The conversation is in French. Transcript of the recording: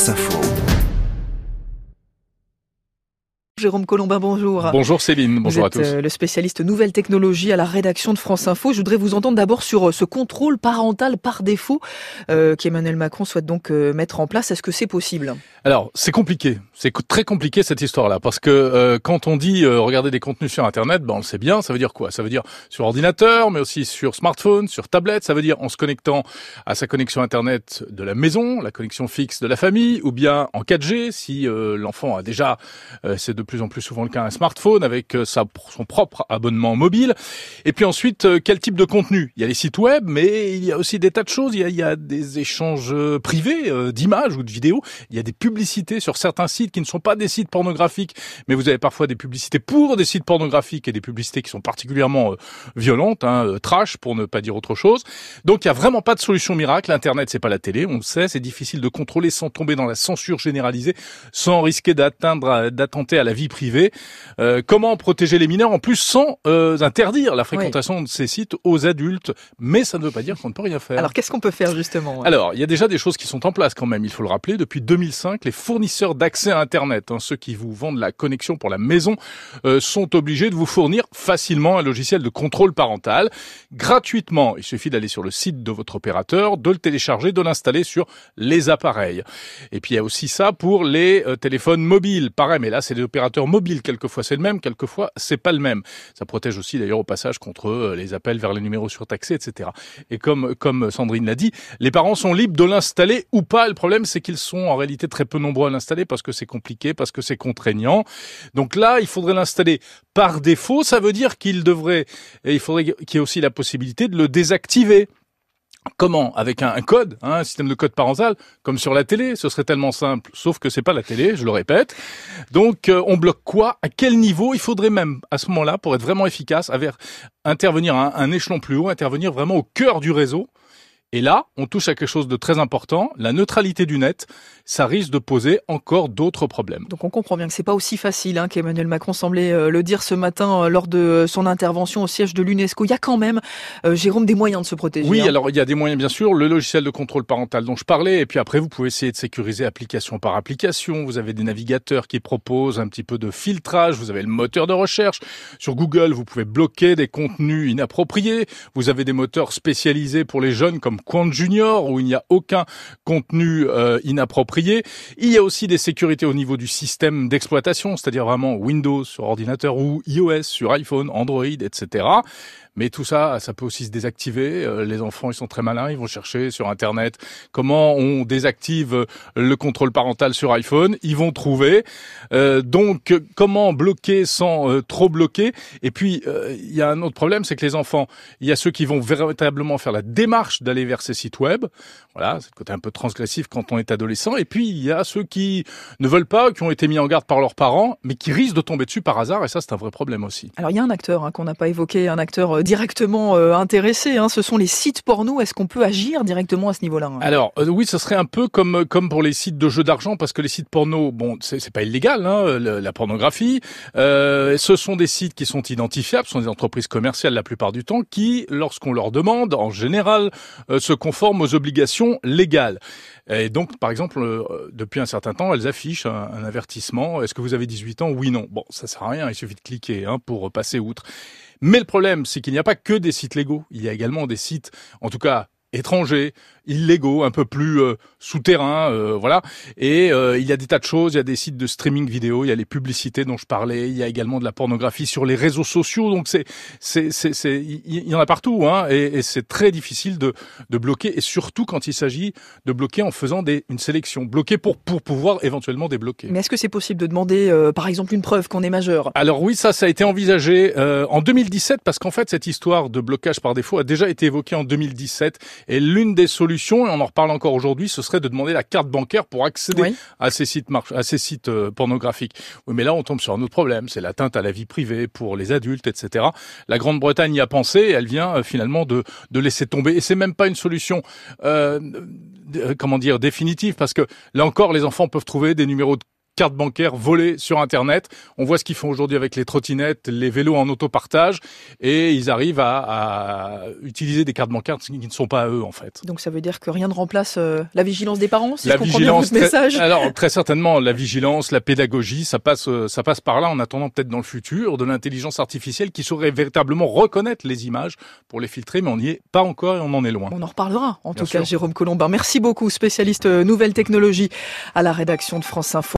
France Info. Jérôme Colombin, bonjour. Bonjour Céline, bonjour à tous. Vous êtes le spécialiste nouvelles technologies à la rédaction de France Info. Je voudrais vous entendre d'abord sur ce contrôle parental par défaut qu'Emmanuel Macron souhaite donc mettre en place. Est-ce que c'est possible ? Alors, c'est compliqué. C'est très compliqué cette histoire-là parce que quand on dit regarder des contenus sur Internet, on le sait bien, ça veut dire quoi ? Ça veut dire sur ordinateur, mais aussi sur smartphone, sur tablette. Ça veut dire en se connectant à sa connexion Internet de la maison, la connexion fixe de la famille, ou bien en 4G si l'enfant a déjà, c'est de plus en plus souvent le cas, un smartphone avec son propre abonnement mobile. Et puis ensuite, quel type de contenu ? Il y a les sites web, mais il y a aussi des tas de choses. Il y a des échanges privés d'images ou de vidéos. Il y a des publicités sur certains sites qui ne sont pas des sites pornographiques, mais vous avez parfois des publicités pour des sites pornographiques et des publicités qui sont particulièrement violentes, trash pour ne pas dire autre chose. Donc il y a vraiment pas de solution miracle. Internet, c'est pas la télé, on le sait, c'est difficile de contrôler sans tomber dans la censure généralisée, sans risquer d'attenter à la vie privée. Comment protéger les mineurs en plus sans interdire la fréquentation de ces sites aux adultes, mais ça ne veut pas dire qu'on ne peut rien faire. Alors qu'est-ce qu'on peut faire justement ? Alors, il y a déjà des choses qui sont en place quand même, il faut le rappeler. Depuis 2005, les fournisseurs d'accès à Internet, ceux qui vous vendent la connexion pour la maison, sont obligés de vous fournir facilement un logiciel de contrôle parental. Gratuitement, il suffit d'aller sur le site de votre opérateur, de le télécharger, de l'installer sur les appareils. Et puis il y a aussi ça pour les téléphones mobiles. Pareil, mais là c'est les opérateurs mobiles. Quelquefois c'est le même, quelquefois c'est pas le même. Ça protège aussi d'ailleurs au passage contre les appels vers les numéros surtaxés, etc. Et comme Sandrine l'a dit, les parents sont libres de l'installer ou pas. Le problème c'est qu'ils sont en réalité très peu nombreux à l'installer parce que c'est compliqué, parce que c'est contraignant. Donc là, il faudrait l'installer par défaut. Ça veut dire il faudrait qu'il y ait aussi la possibilité de le désactiver. Comment ? Avec un code, un système de code parental, comme sur la télé, ce serait tellement simple. Sauf que c'est pas la télé, je le répète. Donc, on bloque quoi ? À quel niveau ? Il faudrait même, à ce moment-là, pour être vraiment efficace, intervenir à un échelon plus haut, intervenir vraiment au cœur du réseau. Et là, on touche à quelque chose de très important, la neutralité du net. Ça risque de poser encore d'autres problèmes. Donc on comprend bien que c'est pas aussi facile qu'Emmanuel Macron semblait le dire ce matin lors de son intervention au siège de l'UNESCO. Il y a quand même, Jérôme, des moyens de se protéger. Oui, alors il y a des moyens bien sûr. Le logiciel de contrôle parental dont je parlais, et puis après vous pouvez essayer de sécuriser application par application. Vous avez des navigateurs qui proposent un petit peu de filtrage. Vous avez le moteur de recherche. Sur Google, vous pouvez bloquer des contenus inappropriés. Vous avez des moteurs spécialisés pour les jeunes comme Quant Junior, où il n'y a aucun contenu inapproprié. Il y a aussi des sécurités au niveau du système d'exploitation, c'est-à-dire vraiment Windows sur ordinateur ou iOS sur iPhone, Android, etc. Mais tout ça, ça peut aussi se désactiver. Les enfants, ils sont très malins, ils vont chercher sur Internet comment on désactive le contrôle parental sur iPhone. Ils vont trouver. Donc, comment bloquer sans trop bloquer ? Et puis, il y a un autre problème, c'est que les enfants, il y a ceux qui vont véritablement faire la démarche d'aller vers ces sites web. Voilà, c'est le côté un peu transgressif quand on est adolescent. Et puis, il y a ceux qui ne veulent pas, qui ont été mis en garde par leurs parents, mais qui risquent de tomber dessus par hasard. Et ça, c'est un vrai problème aussi. Alors, il y a un acteur qu'on n'a pas évoqué, un acteur directement intéressé. Ce sont les sites porno. Est-ce qu'on peut agir directement à ce niveau-là ? Alors, oui, ce serait un peu comme pour les sites de jeux d'argent, parce que les sites porno, c'est pas illégal, la pornographie. Ce sont des sites qui sont identifiables, ce sont des entreprises commerciales la plupart du temps, qui, lorsqu'on leur demande, en général, se conforment aux obligations légales. Et donc, par exemple, depuis un certain temps, elles affichent un avertissement. Est-ce que vous avez 18 ans ? Oui, non. Bon, ça sert à rien, il suffit de cliquer pour passer outre. Mais le problème, c'est qu'il n'y a pas que des sites légaux. Il y a également des sites, en tout cas étrangers, illégaux, un peu plus souterrains, voilà. Et il y a des tas de choses, il y a des sites de streaming vidéo, il y a les publicités dont je parlais, il y a également de la pornographie sur les réseaux sociaux. Donc il y en a partout, et c'est très difficile de bloquer, et surtout quand il s'agit de bloquer en faisant une sélection, bloquer pour pouvoir éventuellement débloquer. Mais est-ce que c'est possible de demander, par exemple, une preuve qu'on est majeur ? Alors oui, ça a été envisagé en 2017, parce qu'en fait cette histoire de blocage par défaut a déjà été évoquée en 2017. Et l'une des solutions, et on en reparle encore aujourd'hui, ce serait de demander la carte bancaire pour accéder à ces sites pornographiques. Oui, mais là, on tombe sur un autre problème, c'est l'atteinte à la vie privée pour les adultes, etc. La Grande-Bretagne y a pensé, et elle vient finalement de laisser tomber. Et c'est même pas une solution, définitive, parce que là encore, les enfants peuvent trouver des numéros de cartes bancaires volées sur Internet. On voit ce qu'ils font aujourd'hui avec les trottinettes, les vélos en autopartage, et ils arrivent à utiliser des cartes bancaires qui ne sont pas à eux, en fait. Donc ça veut dire que rien ne remplace la vigilance des parents, si La je comprends bien votre message. Alors très certainement, la vigilance, la pédagogie, ça passe par là, en attendant peut-être dans le futur de l'intelligence artificielle qui saurait véritablement reconnaître les images pour les filtrer, mais on n'y est pas encore et on en est loin. On en reparlera, en Bien tout cas, sûr. Jérôme Colombin. Merci beaucoup, spécialiste nouvelles technologies à la rédaction de France Info.